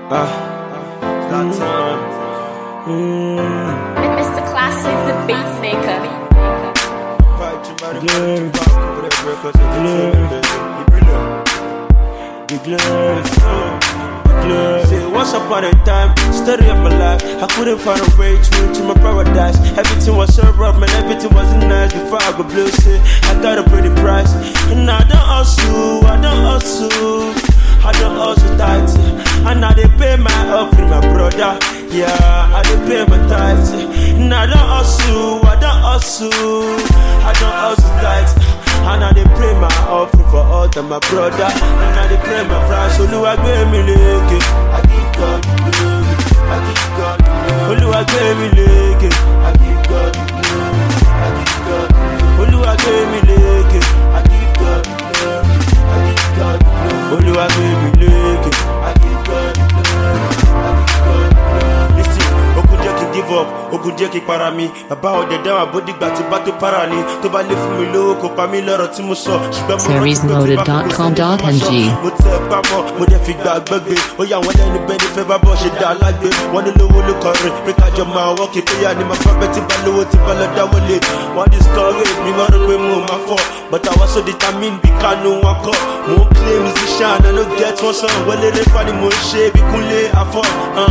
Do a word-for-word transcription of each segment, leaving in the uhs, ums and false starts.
Ah, it's that time. Mm. Mister Classic, the beat maker. Say, once upon a time, story of my life, I couldn't find a way through to my paradise. Everything was so rough, man, everything wasn't nice. Before I go blue, say, I got a pretty price. And I don't hustle, I don't hustle, I don't hustle tight. And now they pay my offering, my brother. Yeah, I dey pay my tithes. And I don't hustle, I don't hustle, I don't hustle tight. And I dey pray my offering for all of my brother. And I dey pray my price. Oluwa gbe mi leke, I give God the glory, I give God the glory. Oluwa gbe mi leke, I give God the glory, I give God the glory. Oluwa gbe mi leke, I give God the glory, I give God the glory. Oluwa gbe mi leke, I give God the glory, I give God the glory. Listen, ogun jẹ́ kí give up, ogun jẹ́ kí para mi. Bàbá ọ̀dẹ̀ dáhùn àbódìgbà tí bá tó para ni. Tó bá lè fún mi lówó kó pa mí lọ́rọ̀ tí mo sọ. Ṣùgbọ́n mo rántí pé tí bá kò kò sẹ́ni tó máa ṣọ́. Mo tẹ́ ẹ pamọ́, mo dẹ̀ fi gbà gbẹ́gbẹ́. Ó yà wọ́n lẹ́nu bẹ́ẹ̀ ni fẹ́ bá bọ̀ ṣe dá alágbé. Wọ́n ní lówó ló kọrin, pé kájọ máa wọ́ kí péyà ni máa fẹ́ bẹ́ẹ̀ tí bá lówó tí bá lọ dáwọ́ lé. Wọ́n discourage mi, wọ́n rò pé mo máa fọ́. But I was so determined bí kánú wọn kọ́. Mo ń play musician, I no get one song. Wọlé rẹ̀ fani mo ń ṣe bí Kúnlé Afọ́.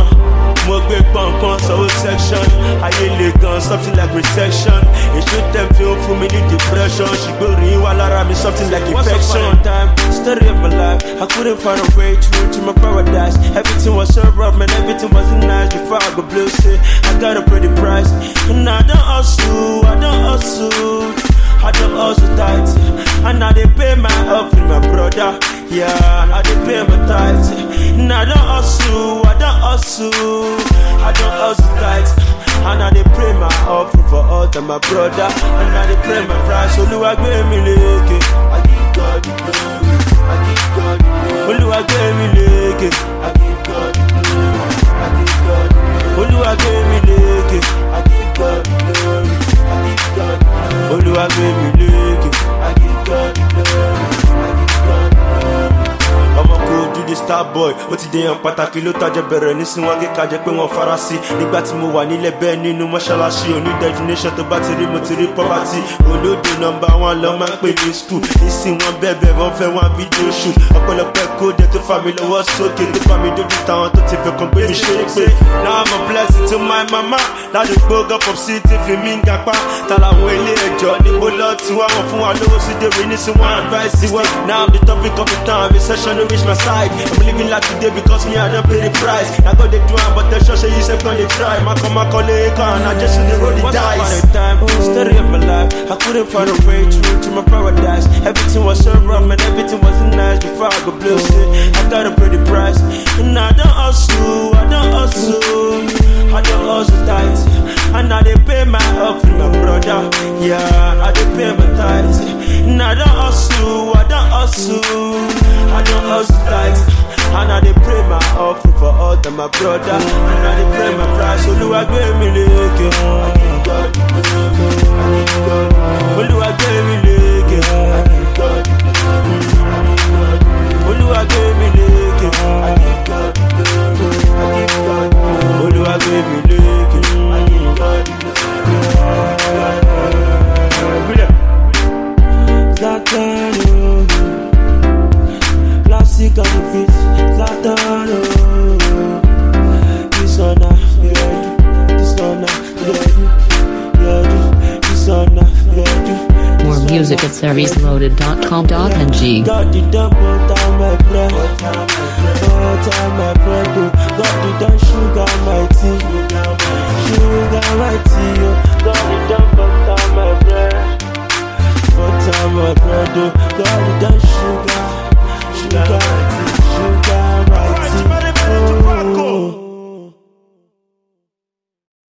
Mo gbé pọ̀npọ̀n sọ̀wọ́ section. Ayé le gan, something like resection. Èso tẹ̀ fi ó fún mi ní depression. Ṣùgbọ́n orin wà lára mi, something like infection. Time, story of my life, I couldn't find a way through to my paradise. Everything was so rough, man, everything wasn't nice. Before I go blue, say, I got a pretty price. And I don't hustle, I don't hustle, I don't hustle tight. And now they pay my offering, my brother. Yeah, now they pay my tithes. And I don't hustle, I don't hustle, I don't hustle tight. And now they pray my offering for all of my brother. And now they pray my price. Oluwa gbe mi leke, I give God the glory, I give God the glory. Oluwa gbe mi leke, I give God the glory, I give God the glory. Oluwa gbe mi leke, I give God the glory, I give God the glory. Oluwa gbe mi leke, I give God the glory, I give God the glory. Ọmọ kò dúdú star boy, ó ti dé yan pàtàkì ló tajà bẹ̀rẹ̀ nísìnyí wọn kíkà jẹ́ pé wọ́n fara sí. Nígbà tí mo wà nílẹ̀ bẹ́ẹ̀ nínú mọ́ṣáláṣí, òní definition tó bá ti rí mo ti rí poverty. Olódo nọmba wọn lọ máa ń pè ní school. Nísìnyí wọn bẹ̀bẹ̀ wọ́n fẹ́ wọn fídíò shoot. Ọ̀pọ̀lọpọ̀ kóde tó fà mí lọ́wọ́ sókè tó fà mí dójú táwọn tó ti fẹ́ kàn gbé mi ṣe é pé. Now I'm a blessing to my mama. Ládùúgbò gọ́pọ̀ sí ti fi mí ń gapá. Tàlàwọn ilé ẹjọ́ níbo lọ tí wọ́n wọ̀ fún wa lówó sí dèrè nísìnyí wọn advice wa. Now I'm the topic of the town, recession don't reach my side. I'm living like today because me I don't pay the price. I got the do but the show say you say gonna try. My come my colleague and I just in the road the dice. Time, story of my life, I couldn't find a way through to my paradise. Everything was so rough and everything wasn't nice. Before I go blue, say I got a pretty price. And I don't hustle, I don't hustle, I don't hustle tight. And now they pay my offering, my brother. Yeah, I dey pay my tithes. And I don't hustle, I don't hustle, I don't hustle tight. And I dey pray my offering for all of my brother. And I dey pray my price. Oluwa gbe mi leke, I give God the glory, I give God the glory. Oluwa gbe mi leke, I give God the glory, I give God the glory. Oluwa gbe mi leke, I give God the glory, I give God the glory. Oluwa gbe mi leke, I give God the glory. Zlatan, classic on the beat. Zlatan, this one now, yeah, this one now, yeah, yeah, this one now, yeah. More music at series loaded dot com dot n g. Got the double down my bread, butter my bread, got the down sugar my tea, sugar my tea, got the double down my bread, butter my bread, got the down sugar, sugar my tea.